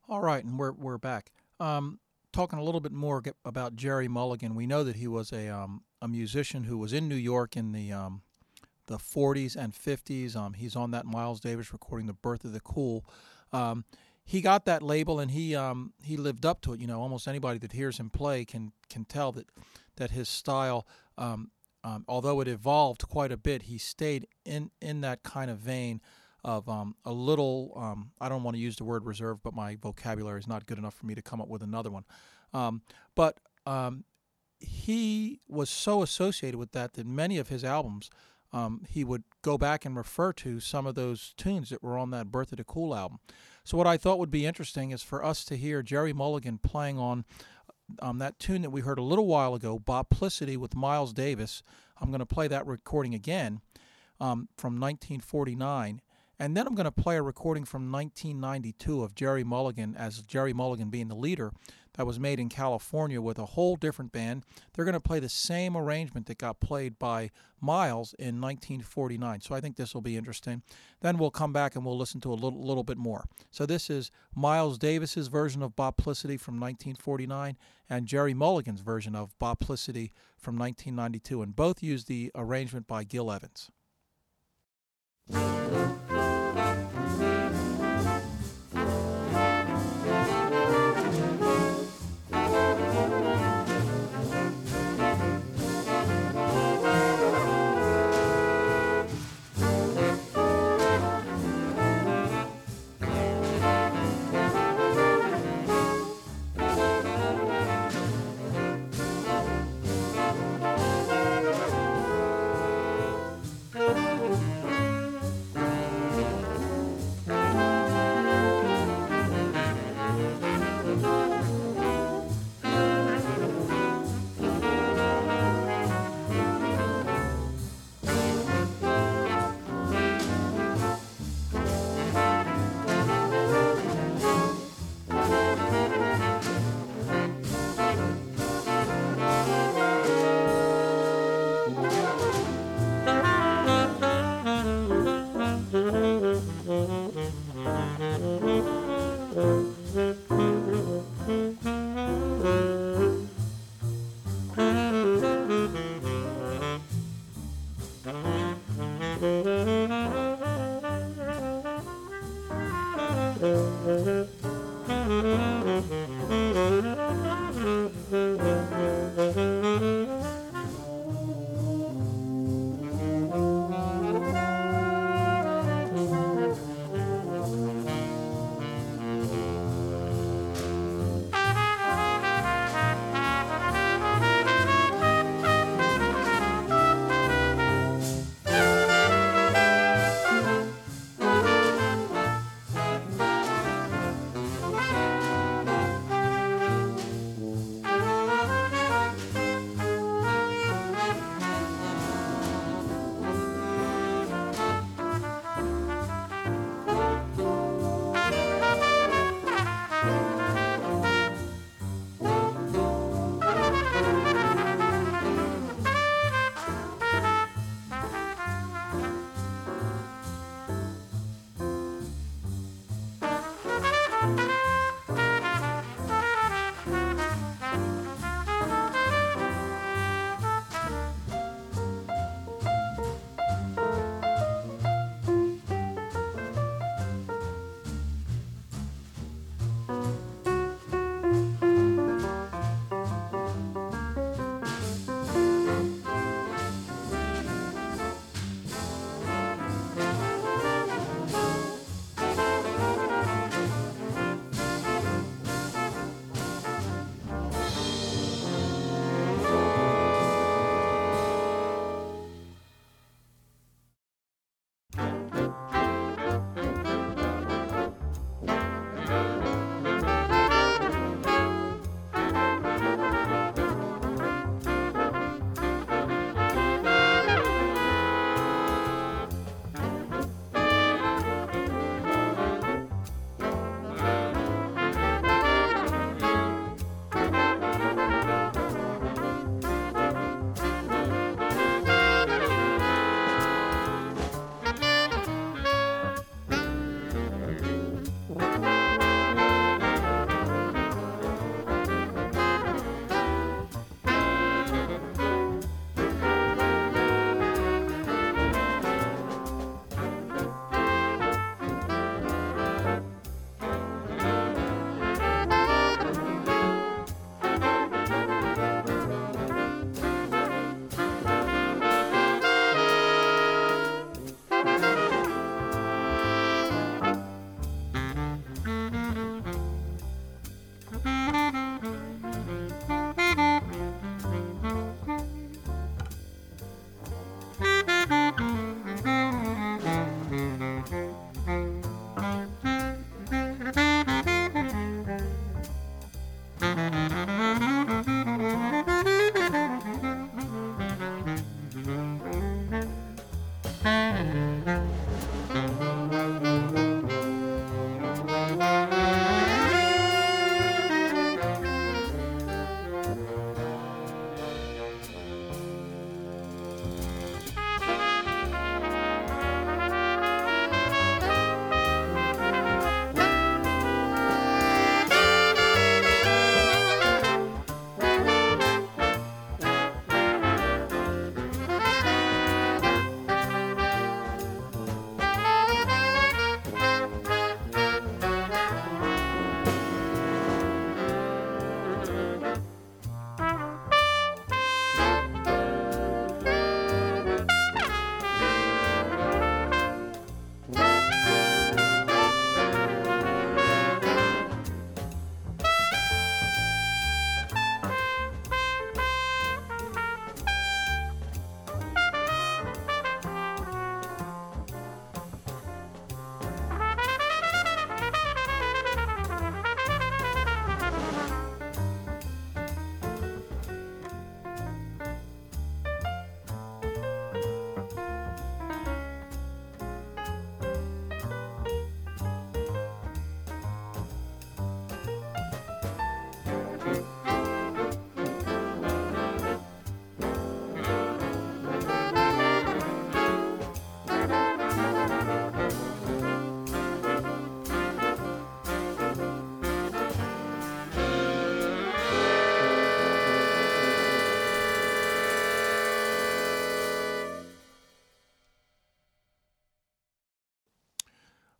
All right, and we're back. Talking a little bit more about Jerry Mulligan. We know that he was a musician who was in New York in the 40s and 50s. He's on that Miles Davis recording, "The Birth of the Cool." Um, he got that label, and he lived up to it. You know, almost anybody that hears him play can tell that his style, although it evolved quite a bit, he stayed in that kind of vein of a little. I don't want to use the word reserve, but my vocabulary is not good enough for me to come up with another one. But he was so associated with that many of his albums, he would go back and refer to some of those tunes that were on that Birth of the Cool album. So what I thought would be interesting is for us to hear Jerry Mulligan playing on that tune that we heard a little while ago, "Boplicity" with Miles Davis. I'm going to play that recording again, from 1949. And then I'm going to play a recording from 1992 of Jerry Mulligan, as Jerry Mulligan being the leader, that was made in California with a whole different band. They're going to play the same arrangement that got played by Miles in 1949. So I think this will be interesting. Then we'll come back and we'll listen to a little bit more. So this is Miles Davis's version of "Boplicity" from 1949 and Jerry Mulligan's version of "Boplicity" from 1992. And both use the arrangement by Gil Evans.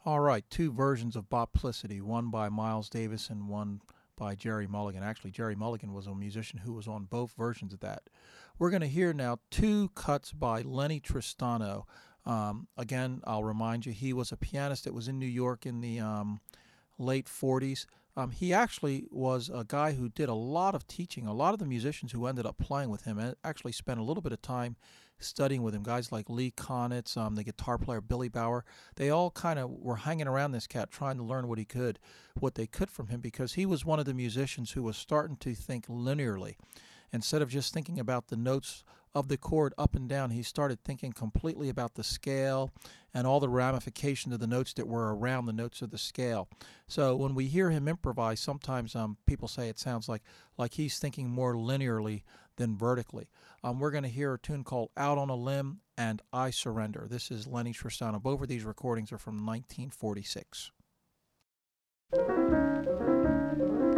All right, two versions of Boplicity, one by Miles Davis and one by Jerry Mulligan. Actually, Jerry Mulligan was a musician who was on both versions of that. We're going to hear now two cuts by Lenny Tristano. Again, I'll remind you, he was a pianist that was in New York in the late 40s. He actually was a guy who did a lot of teaching. A lot of the musicians who ended up playing with him actually spent a little bit of time studying with him. Guys like Lee Konitz, the guitar player Billy Bauer, they all kind of were hanging around this cat trying to learn what they could from him, because he was one of the musicians who was starting to think linearly. Instead of just thinking about the notes of the chord up and down, he started thinking completely about the scale and all the ramifications of the notes that were around the notes of the scale. So when we hear him improvise, sometimes people say it sounds like he's thinking more linearly than vertically. We're going to hear a tune called Out on a Limb and I Surrender. This is Lenny Tristano. Both of these recordings are from 1946.